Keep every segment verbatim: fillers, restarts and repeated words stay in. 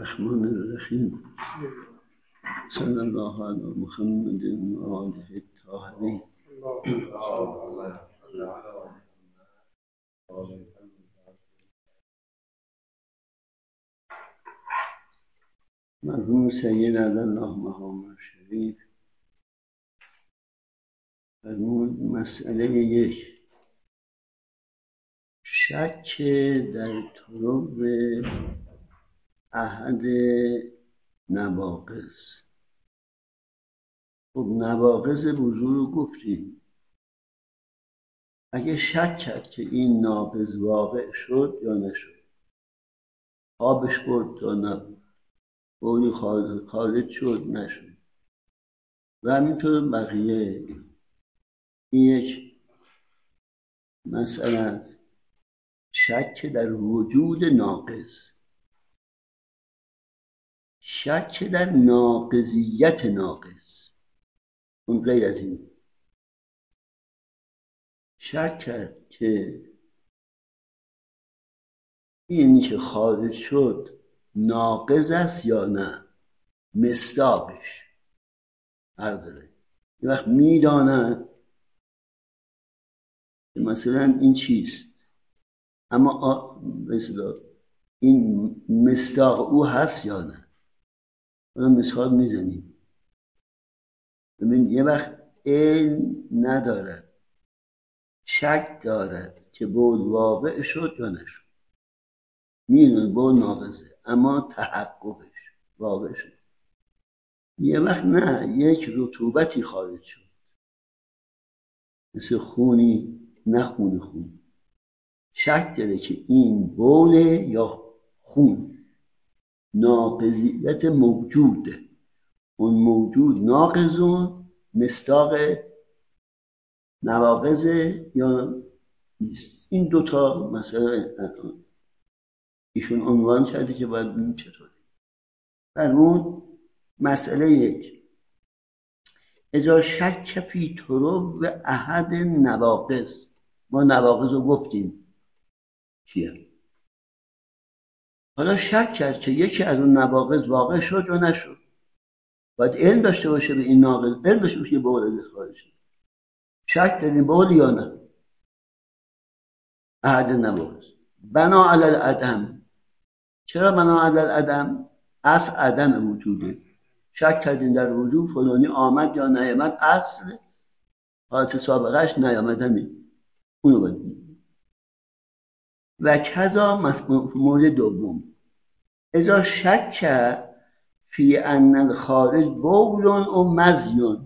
الرحمن الرحیم صلی الله علی محمد و آله الطاهرین. مرحوم سید عزالله مقام شریف فرمود مسئله یک، شک در طرق احد نواقض. خب نواقض وضو رو گفتیم، اگه شک کرد که این ناقض واقع شد یا نشد، آبش برد یا نه، بولی خارج شد نشد و همینطور بقیه. این یک مسئله است، شک در وجود ناقض، شک در ناقضیت ناقض، اون غیر از این. شک کرد که این که خارج شد ناقض است یا نه، مصداقش فرق داره. یه وقت میداند که مثلا این چیست، اما مثلا این مصداق او هست یا نه. حالا مثال میزنیم. ببین یه وقت علم ندارد، شک دارد که بول واقع شد یا نشد، میدونه بول ناقضه اما تحققش واقع شد. یه وقت نه، یک رطوبتی خارج شد، مثل خونی، نه خون خون، شک داره که این بوله یا خون. ناقضیت موجوده، اون موجود ناقضون مصداق نواقضه یا نیست. این دوتا مسئله ایشون عنوان کرده که باید ببینیم چطوری. فرمود مسئله یک، اذا شک فی طرق احد نواقض. ما نواقض رو گفتیم چیه؟ حالا شک کرد که یکی از اون نواقض واقع شد یا نشد. باید علم داشته باشه به این ناقض، علم داشته باشه که بول ازش خارج شد. شک داریم بول یا نه، احد نواقض. بنا علی العدم. چرا بنا علی العدم؟ اصل عدم وجوده. شک کردیم در وجود فلانی آمد یا نیامد، اصل حالت سابقهش نیامدنی، اونو باید. و کذا مورد دوم، اذا شک فی ان الخارج بول و مزیون.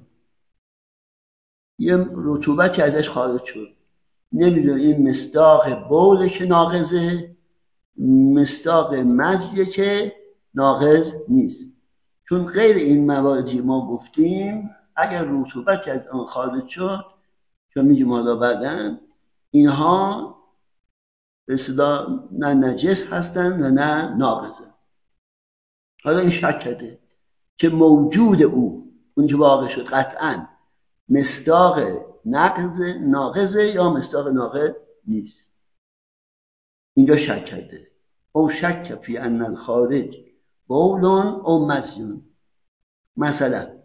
یه رطوبتی ازش خارج شد، نمیدونه این مصداق بوله که ناقضه، مصداق مزیه که ناقض نیست. چون غیر این مواردی ما گفتیم اگر رطوبتی از آن خارج شد، چون میگیم حالا بعدن، اینها به اصطلاح نه نجس هستن و نه ناقضه. حالا این شک کرده که موجود او، اون که واقع شد قطعا مصداق نقض ناقضه یا مصداق ناقض نیست. اینجا شک کرده. او شک فی ان الخارج بول او مزیون. مثلا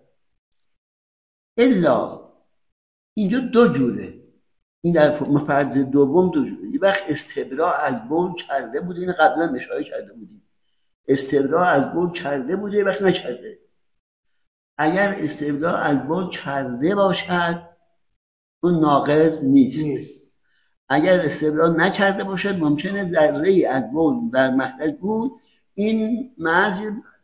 الا، اینجا دو جوره، این در فرض دوم دو جوره. یه وقت استبراء از بول کرده بوده، این قبلا اشاره کرده بودیم، استبراء از بول کرده بوده، یه وقت نکرده. اگر استبراء از بول کرده باشد اون ناقض نیست, نیست. اگر استبراء نکرده باشد ممکنه ذره‌ای از بول در مخرج بود، این محض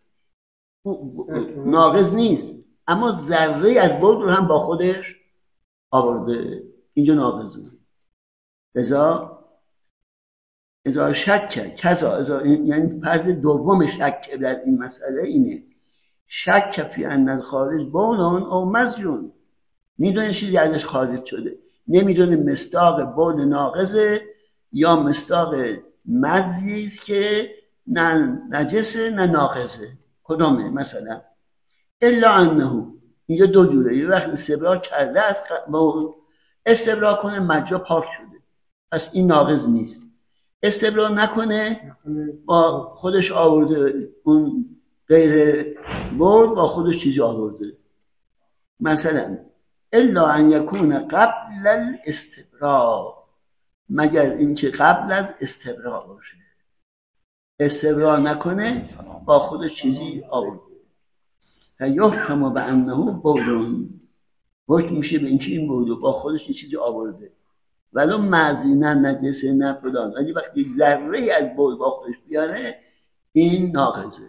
ناقض نیست، اما ذره‌ای از بول رو هم با خودش آورده، اینجا ناقض نیست. لذا اذا شک کذا، اذا یعنی فرض دوم شک در این مسئله اینه، شک فی ان الخارج بول او مزیون. میدونه چیزی ازش خارج شده، نمیدونه مصداق بول ناقضه یا مصداق مزی است که نه نجسه نه ناقضه. کدومه؟ مثلا الا انه، اینجا دو جوره. یه وقت استبراء کرده از بول، استبراء کنه مجرا پاک شده، پس این ناقض نیست. استبرا نکنه با خودش آورده، اون غیر بول با خودش چیزی آورده. مثلا الا ان یکون قبل الاستبرا، مگر اینکه قبل از استبرا باشه، استبرا نکنه با خودش چیزی آورده. یحکم بانه بول، حکم میشه به اینکه این بول با خودش چیزی آورده، ولو معزی نه نجسه نه فلان، ولی وقتی یک ذره از بول با خودش بیاره این ناقضه.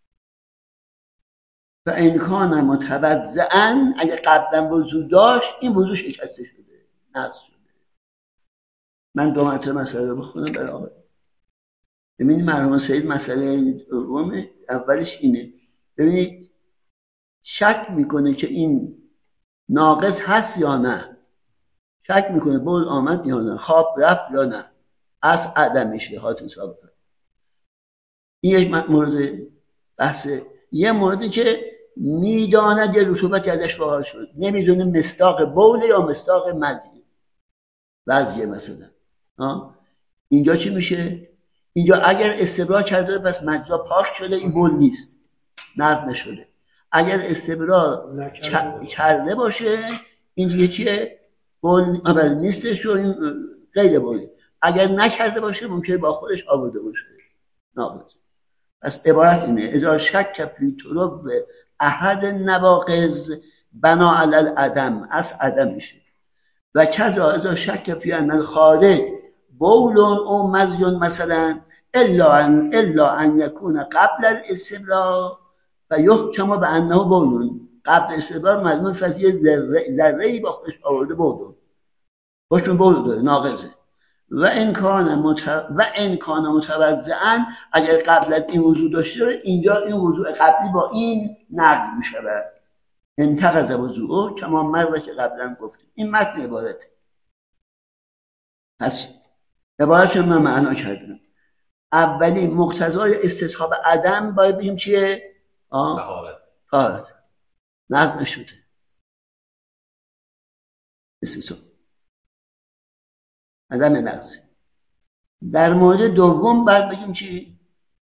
و این کان متوضعا، اگه قبلا وضو داشت این وضو شکسته شده، نقض شده. من دو مرتبه مسئله رو بخونم برای آقای. ببینید مرحوم سید مسئله دومه، اولش اینه، ببینید شک میکنه که این ناقض هست یا نه، شک میکنه بول آمد یا نه، خواب رفت یا نه، از عدم میشه حالت ثابت. این یک مورد بحثه. یه موردی که میداند یه رطوبتی ازش واقع شد، نمیدونه مصداق بول یا مصداق مزی وضعیه. مثلا آه؟ اینجا چی میشه؟ اینجا اگر استبرا کرده پس مجرا پاک شده، این بول نیست، نقض نشده. اگر استبرا کرده باشه این دیگه چیه؟ بول نیستش و این غیر بول. اگر نکرده باشه ممکنه با خودش آورده باشه، ناقض. پس عبارت اینه اذا شک فی طلب احد نواقض بنا علی العدم، از عدم میشه. و کذا اذا شک فی ان الخارج بول او مزی مثلا الا ان الا ان یکون قبل الاستبرا و یحکم بانه بول، قبل استبرا معلومه فضیه ذره ذره با خودش آورده بول، حکم بول داره، ناقضه. و این کان مت و این کان متوضعا، اگر قبل از این وضو داشته اینجا این وضو قبلی با این نقض میشه. انتقض وضوء کما مر که قبلا گفتیم. این متن عبارت. پس عبارت من معنا کردم. اولی مقتضای استصحاب عدم باید بگیم چیه؟ آه طهارت. نقض نشده. استصحاب عدم نقض. در مورد دوم باید بگیم چی؟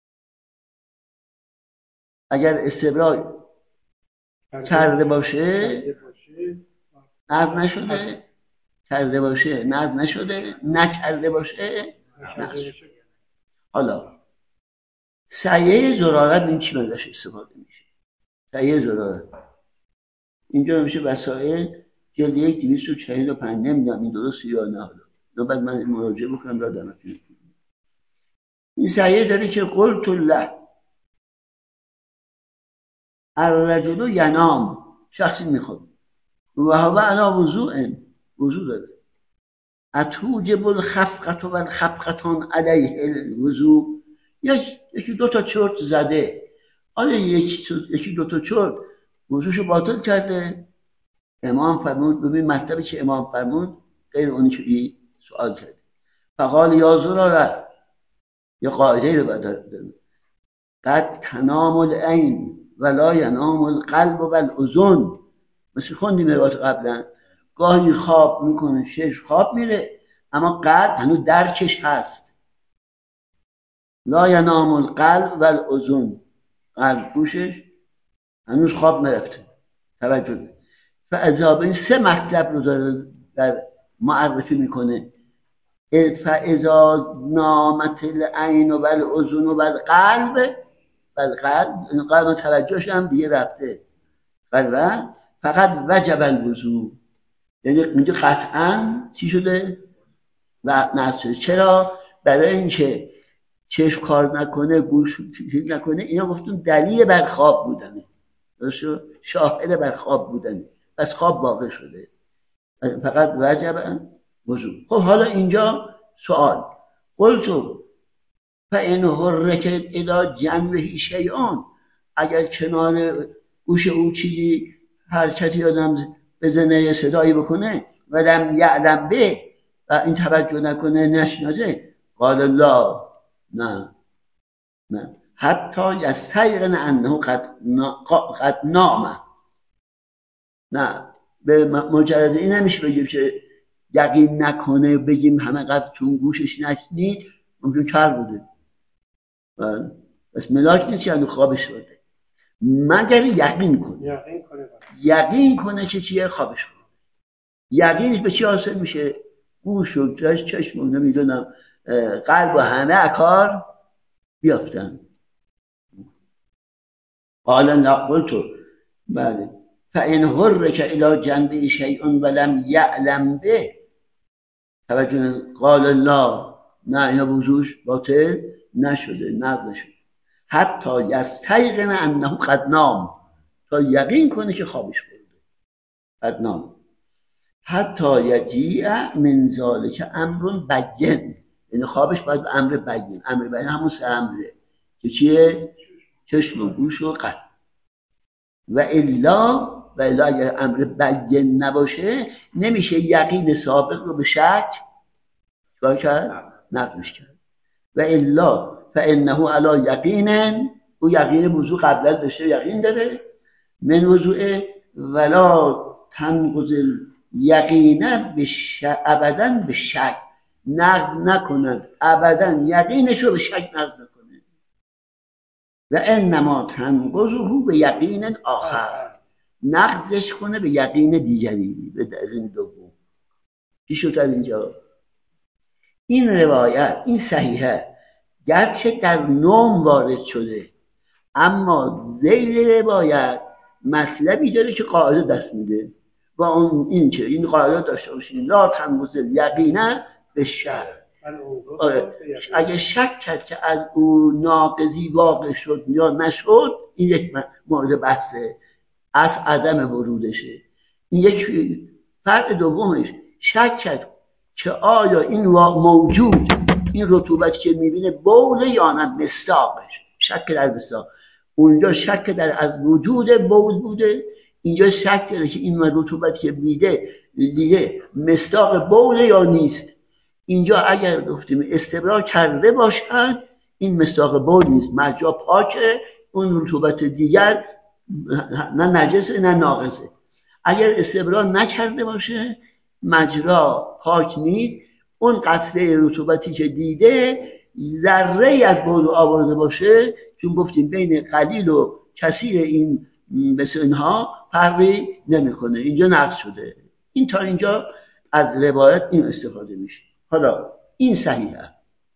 اگر استبرا کرده باشه نقض نشده، کرده باشه نقض نشده، نکرده باشه نقض شده. حالا سعیه زرارت این چی ازش استفاده میشه؟ سعیه زرارت اینجا میشه وسائل جلد یک دویست و چهل و پنج، نمیدونم این درست یا نه. حالا بعد من مراجعه بکنم دادم. این سعیه داره که قلت الله الرجل ینام، شخصی میخواد و هو علی وضوء، وضو داره، اتوجب الخفقة و الخفقتان علیه الوضوء، یکی دو تا چرت زده، آره یکی دو تا چرت وضوشو باطل کرده. امام فرمود، ببین مطلبی که امام فرمود غیر اونی که این سوال کرده. فقال یا زراره، یه قاعده رو بدارد، قد تنام العین ولا ینام القلب و الاذن، مثل خوندیم روایت قبلا، گاهی خواب میکنه، شش خواب میره اما قلب هنوز درکش هست. لا ینام القلب و الاذن، قلب گوشش هنوز خواب نرفته. توجه. فاذا این سه مطلب رو داره در معرفی میکنه. فاذا نامت العین و الاذن و القلب، القلب قلب توجهش هم دیگه رفته، قلب فقط وجب الوضوء، یعنی اینجا قطعا چی شده؟ و نصر. چرا؟ برای اینکه چشم کار نکنه، گوش چیز نکنه، اینا گفتون دلیل بر خواب بودنه، درسته؟ شاهد بر خواب بودنه، پس خواب واقع شده، فقط وجب وضوء. خب حالا اینجا سوال، قلتو فإن حرک الی جنبه شیئان، اگر کنار گوش او چیزی حرکتی آدم بزنه یا صدایی بکنه و لم یعلم به، و این توجه نکنه نشناسه، قال الله نه نه حتی یستیقن انه قد قد نام، نه به مجرد این نمیشه بگیم که یقین نکنه، بگیم همه قد چون گوشش نشنید ممکن کر بوده. بس ملاک نیست یعنی خوابش شده، مگر یقین کنه یقین کنه یقین کنه که چیه خوابش کنه. یقینش به چی حاصل میشه؟ گوش و چشم و نمیدونم قلب و همه اکار بیافتن. قال نقول تو بله فإن حرك إلى جنبه شيء ولم يعلم به، توجه قال الله نه اینا وضوش باطل نشده نقض نشده حتی یستیقن انه قد نام، تا یقین کنه که خوابش برده قد نام. حتی یجیع من ذلک امر بین، یعنی خوابش باید به امر بین. امر بین همون سه امره که چیه؟ چشم و گوش و قلب. و الا و الا اگر امر بین نباشه نمیشه یقین سابق رو به شک چکار کرد؟ نقضش کرد. و الا فانه علی یقین، او یقین وضو قبلا داشته یقین داره، من وضوء ولا تنقض یقینه به ابدا به شک، نقض نکند ابدا یقینش رو به شک نقض نکنه. و انما تنقضه به یقین آخر، نقضش کنه به یقین دیگری، به یقین دوم. چی شد اینجا؟ این روایت این صحیحه گرچه در نوم وارد شده، اما ذیل روایت مطلبی داره که قاعده دست میده و اون این که این قاعده داشته باشین لا تنقض یقینه به شک. اگه شک کرد که از اون ناقضی واقع شد یا نشد، این یک مورد بحثه، از عدم ورودشه. این یک فرق دومش شک کرد که آیا این موجود این رطوبتی که میبینه بوله یا نه مصداقش، شک در مصداق. اونجا شک در از وجود بول بوده، اینجا شک داره که این رطوبتی که میده دیگه مصداق بوله یا نیست. اینجا اگر گفتیم استبرار کرده باشد این مصداق بول نیست، مجرا پاکه، اون رطوبت دیگر نه نجسه نه ناقصه. اگر استبرار نکرده باشه مجرا پاک نیست، اون قطره رطوبتی که دیده ذره از بول آورده باشه، چون گفتیم بین قلیل و کثیر این مثل اینها فرقی نمیکنه، اینجا نقض شده. این تا اینجا از روایت این استفاده میشه. حالا این صحیحه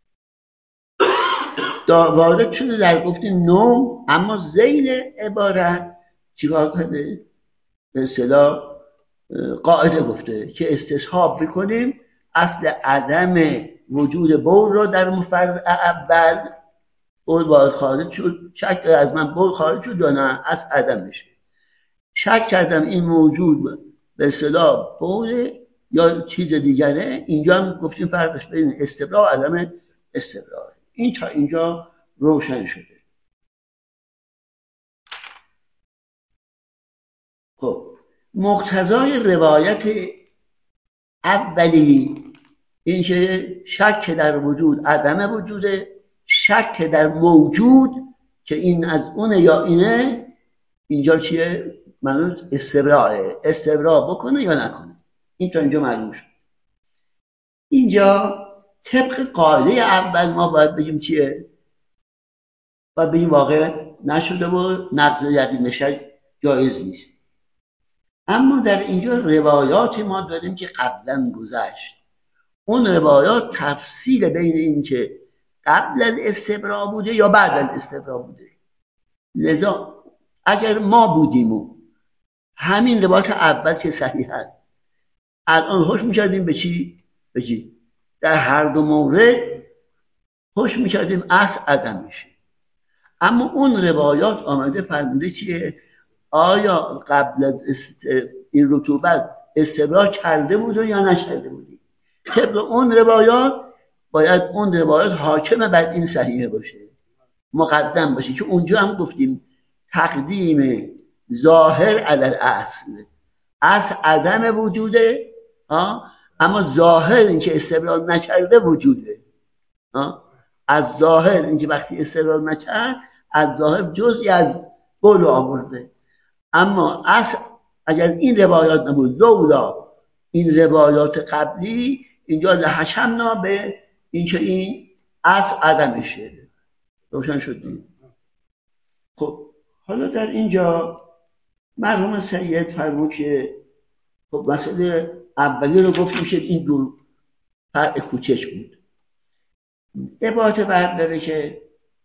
وارد شده در گفتیم نوم، اما ذیل عبارت چیکار کرده؟ به اصطلاح قاعده گفته که استصحاب بکنیم اصل عدم وجود بول رو در مفرد اول، بول وارد خارج شد، شک از من بول خارج شد یا نه، از عدم میشه. شک کردم این موجود به اصطلاح بول یا چیز دیگره، اینجا هم گفتیم فرقش بین استبراء و عدم استبراء. این تا اینجا روشن شده. خب مقتضای روایت اولی این که شک در وجود عدم وجوده، شک در موجود که این از اونه یا اینه، اینجا چیه؟ منظور استبراءه، استبراء بکنه یا نکنه. این تا اینجا معلوم شد. اینجا طبق قاعده اول ما باید بگیم چیه؟ باید بگیم واقع نشده و نقض یقین نشه جایز نیست. اما در اینجا روایات ما داریم که قبلا گذشت، اون روایات تفصیل بین این که قبل از استبراء بوده یا بعد از استبراء بوده. لذا اگر ما بودیم و همین روایت اول که صحیح هست الان حکم می‌کردیم به چی؟ به چی؟ در هر دو مورد حکم می‌کردیم اصل عدم میشه. اما اون روایات آمده فرموده چیه؟ آیا قبل از است... این رطوبت استبراء کرده بود یا نکرده بودی؟ طبق اون روایات باید اون روایات حاکم بر این صحیحه باشه، مقدم باشه، که اونجا هم گفتیم تقدیم ظاهر علی الاصل، اصل عدم وجوده ها، اما ظاهر این که استبراء نکرده وجوده ها. از ظاهر این که وقتی استبراء نکرد از ظاهر جزئی از بول آورده، اما اصل اگر این روایات نبود لولا این روایات قبلی، اینجا لحکمنا به این که این از عدمشه. روشن شد دیگه. خب حالا در اینجا مرحوم سید فرمود که خب مسئله اولی رو گفتیم که این دو فرع کوچک بود. عبارت بعد داره که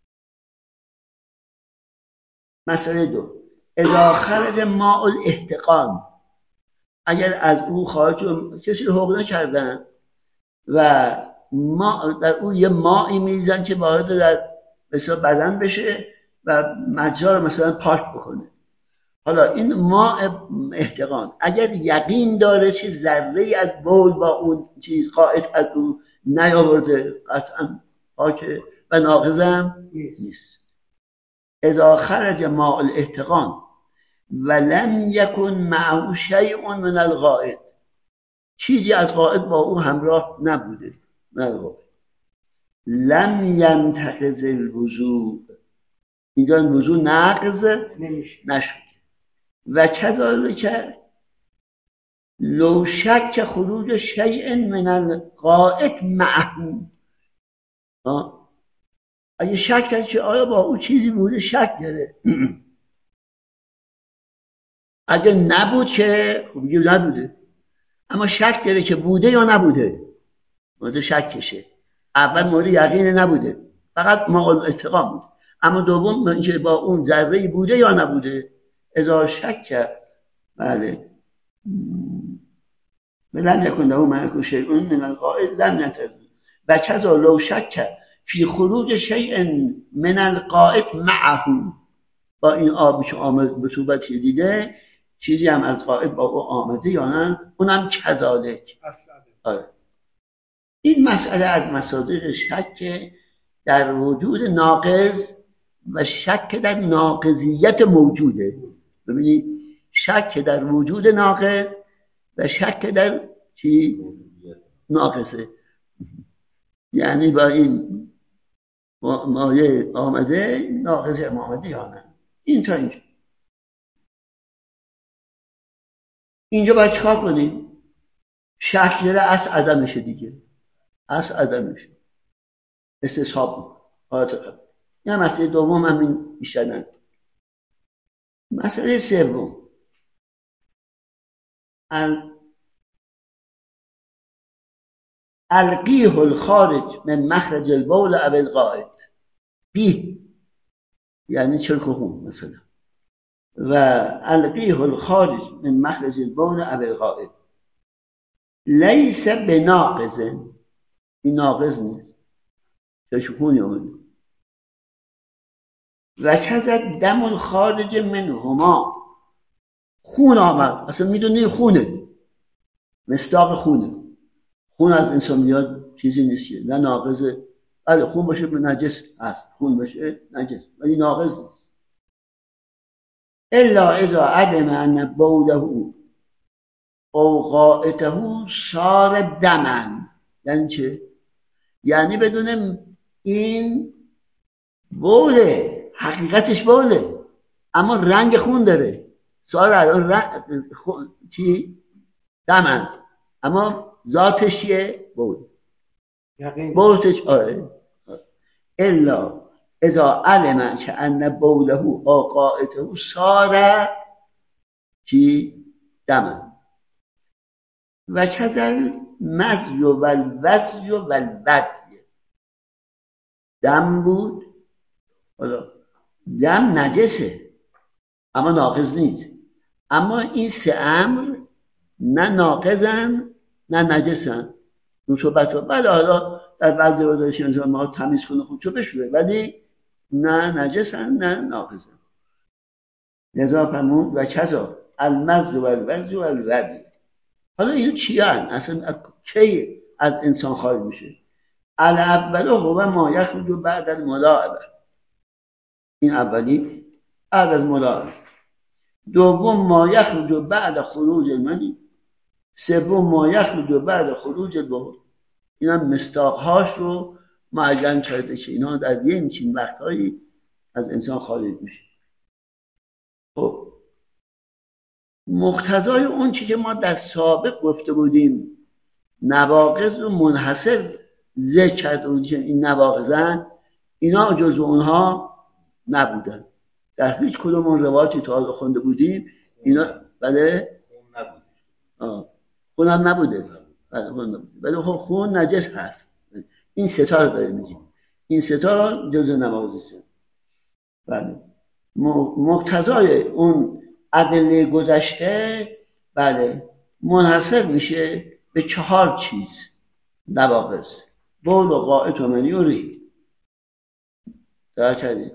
مسئله دو اذا خرج ماء الاحتقان، اگر از او خارج کسی رو حقوق نکردن و ما در اون یه مائی میریزن که وارد در مثلا بدن بشه و مجرا رو مثلا پاک بکنه. حالا این ماء احتقان اگر یقین داره که ذره از بول با اون چیز قائد از اون نیاورده قطعا پاکه و ناقضم نیست. اذا خرج ماء الاحتقان ولم یکن معه شیء من الغائط، چیزی از قائد با او همراه نبوده، نه لم ینتقض الوضوء، اینجا الوضوء نقض نشد. و کذالک لو شک خروج شیء من الغائط معه، اگه شک کرد که آیا با او چیزی بوده، شک داره اگه نبود که خب نبوده، اما شک داره که بوده یا نبوده، مورد شکشه. اول مورد یقین نبوده، فقط ماء الاتقام بود، اما دوم اینکه با اون ذره بوده یا نبوده. اذا شک بله لم یکن له معه شیء من الغائط لم ينتقض. و کذا لو شک فی خروج شیء من الغائط معه، با این آبی که آمد به صورتی دیده چیزی هم از غائط با او آمده یا نه، اونم کذالک. آره. این مسئله از مصادیق شک در وجود ناقض و شک در ناقضیت موجوده. ببینید شک در وجود ناقض و شک در چی؟ ناقصه. یعنی با این مایه آمده ناقضه آمده یا نه. این تا اینجا. اینجا باید چیکار کنیم؟ شک داره اصل عدمشه دیگه، اصل عدمشه استصحاب میکنه حالت قبل. این مسئله دوم همین بیشتر نداره. مسئله سوم القیه الخارج من مخرج البول او الغائط، بی یعنی چرک و خون مثلا، و القیه الخارج من مخرج البول او الغائط لیس بناقض، این ناقض نیست، چرک و خونی آمده. و کذا دم الخارج منهما، خون آمد، اصلا میدونی خونه، مصداق خونه، خون از انسان میاد چیزی نیست، نه ناقضه. بله خون باشه به نجس هست، خون باشه نجس ولی ناقض نیست. الا اذا علم ان بوله او غائطه صار دما. یعنی چه؟ یعنی بدون این بوله، حقیقتش بوله اما رنگ خون داره، صار رنگ خون... چی؟ دمن، اما ذاتش چیه؟ بول. بولش آره. الا اذا علم که ان بوله او غائطه صار چی؟ دمن. و کذل مزی و الوزی و الودی، دم بود، حالا دم نجسه اما ناقض نیست، اما این سه امر نه ناقضن نه نجسن. رطوبت رو بله حالا در بعضی وقایع انسان ما تمیز کنه خوب چو بشوره، ولی نه نجسن نه ناقضن. لذا فرمود و کذا المزی و الوزی و الودی. حالا اینو چی هن؟ اصلا کی از انسان خارج میشه؟ الاول هو ما یخرج بعد الملاعبه، این اولی بعد از ملاعبه. دوم ما یخرج بعد خروج المنی. سوم ما یخرج بعد خروج البول. این هم مصداقهاش رو معین کرده که اینا در یه همچین وقتهایی از انسان خارج میشه. خب مقتضای اون چی که ما در سابق گفته بودیم نواقض رو منحصر ذکر کرده بود که این نواقضن، اینا جزو اونها نبودن. در هیچ کدوم اون روایتی تا حالا خونده بودیم اینا بله آه. خونم نبوده بله خون نبوده. ولی خب خون نجس هست. این ستا رو داریم میگیم، این ستا جزو نواقضه. بله مقتضای اون ادله گذشته بله منحصر میشه به چهار چیز نواقض: بول و غائط و منی و ریح. درک کردید؟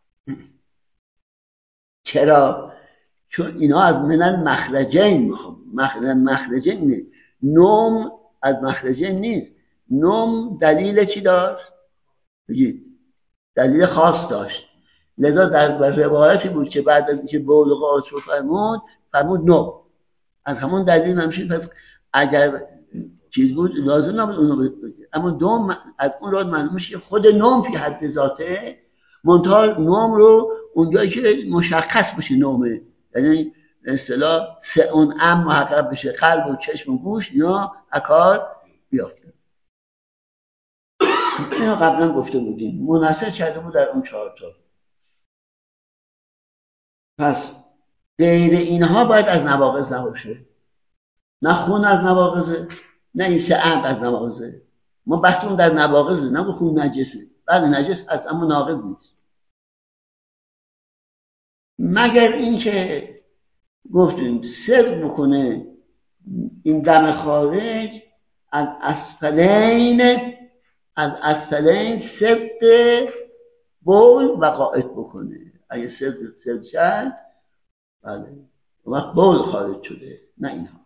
چرا؟ چون اینا از من المخرجین میخوام. مخرج مخرجین نه. نوم از مخرجین نیست. نوم دلیل چی داشت؟ بگید. دلیل خاص داشت. لذا در روایتی بود که بعد از اینکه بول و غائط رو فرمود فرمود نوم. از همون دلیل نمیشه. پس اگر چیز بود لازم نبود اونو بگید. اما دوم از اون را معلوم میشه که خود نوم فی حد ذاته، منتها نوم رو اونجایی که مشخص بشه نومه، یعنی اصطلاح سه اون ام محقق بشه، قلب و چشم و گوش یا اکار بیافته. اینو قبلا گفته بودیم، منحصر کرده بود در اون چهار تا. پس غیر اینها باید از نواقض نباشه. نه خون از نواقضه، نه این سه ام از نواقضه. ما بحثمون در نواقضه، نه خون نجسه. بله نجس از اما ناقض نیست، مگر اینکه گفتیم صدق بکنه این دم خارج از اسفلین از اسفلین صدق بول و غائط بکنه. اگه صدق صدق شد بله وقت بول خارج شده، نه اینها.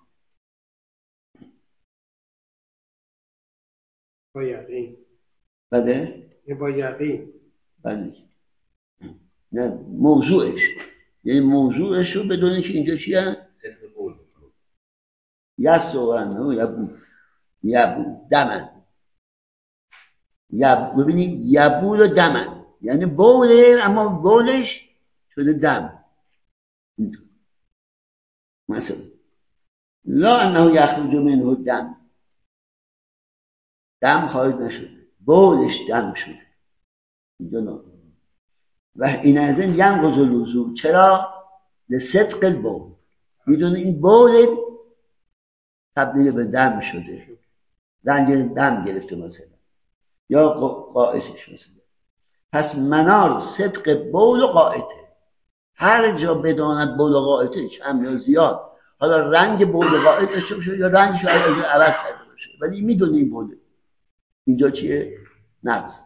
با یقین. بله با یقین. بله نه موضوعش، یعنی موضوعش رو بدونی که اینجا چیه؟ صدق بول یس و انه یبو یبو دمن یب ببینید یبول و دمن یعنی بوله، اما بولش شده دم. مثلا لا انه یخرج منه دم، دم خارج نشده، بولش دم شده. اینجا و این از این ینقض الوضو. چرا؟ لصدق البول. میدونه این بول تبدیل به دم شده، رنگ دم گرفته مثلا، یا غائطش مثلا. پس منار صدق بول و غائطه. هر جا بداند بول و غائطه کم یا زیاد، حالا رنگ بول و غائط داشته باشه یا رنگش رو عوض کرده باشه، ولی میدونه این بوله. اینجا چیه؟ نقض.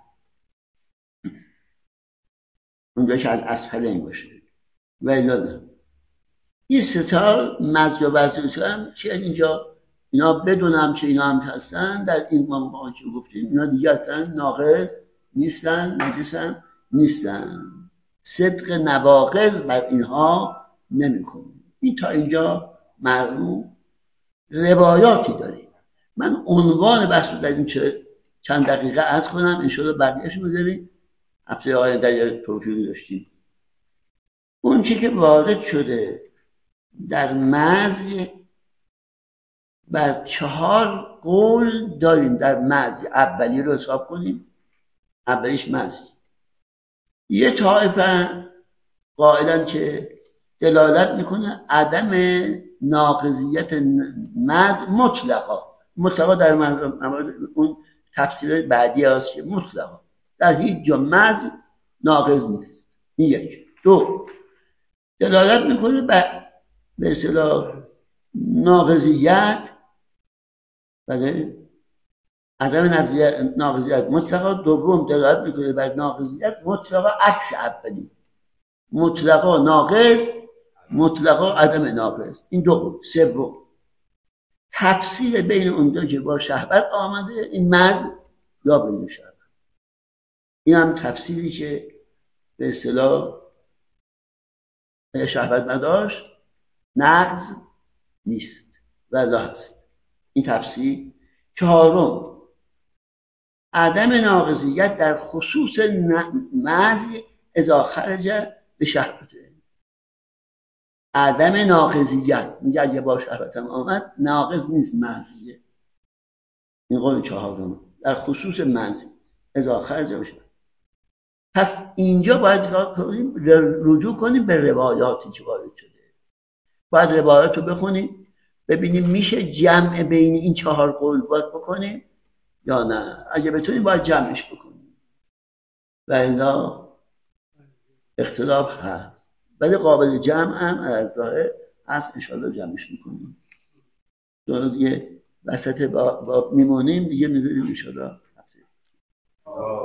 اونجا که از اسفلین باشه و الا نه. این ستا مزی و وزی هم چیه اینجا؟ اینا بدونم که اینا هم هستن در این مقام که گفتیم، اینا دیگه اصلا ناقض نیستن، نجسن نیستن. صدق نواقض بر اینها نمی کنیم. این تا اینجا معلوم. روایاتی داریم. من عنوان بحث رو در این چند دقیقه عرض کنم، انشاءالله بقیه‌اش بذاریم هفته آینده در توفیقی داشتیم. اون چی که وارد شده در مزی بر چهار قول داریم. در مزی اولی رو حساب کنیم، اولیش مزی. یه طایفه قائلن که دلالت میکنه عدم ناقضیت مز مطلقا. مطلقا در مورد اون تفسیر بعدی هست که مطلقا در هیچ جا مز ناقض نیست. این یک. دو، دلالت میکنه به اصطلاح ناقضیت، بله، عدم ناقضیت مطلقا. دوم، دلالت میکنه بر ناقضیت مطلقا عکس اولی. مطلقا ناقض، مطلقا عدم ناقض. این دو. سوم، تفصیل بین اون دو که با شهوت آمده، این مز یا بدون شهوت. این هم تفصیلی که به اصطلاح شهوت نداشت نقض نیست ولی هست. این تفصیل. چهارم، عدم ناقضیت در خصوص مز اذا خرج به شهوته. عدم ناقضیت میگه اگه با شهوت هم آمد ناقض نیست، مزیه. این قول چهارم. در خصوص مزی اذا خرج بشه. پس اینجا باید رجوع کنیم به روایاتی که وارد شده. باید روایات رو بخونیم ببینیم میشه جمع بین این چهار قول باید بکنیم یا نه. اگه بتونیم باید جمعش بکنیم و الا اختلاف هست، ولی قابل جمع هم از ظاهر هست. انشاءالله جمعش میکنیم. دیگه وسط باب میمونیم دیگه، میذاریم انشاءالله.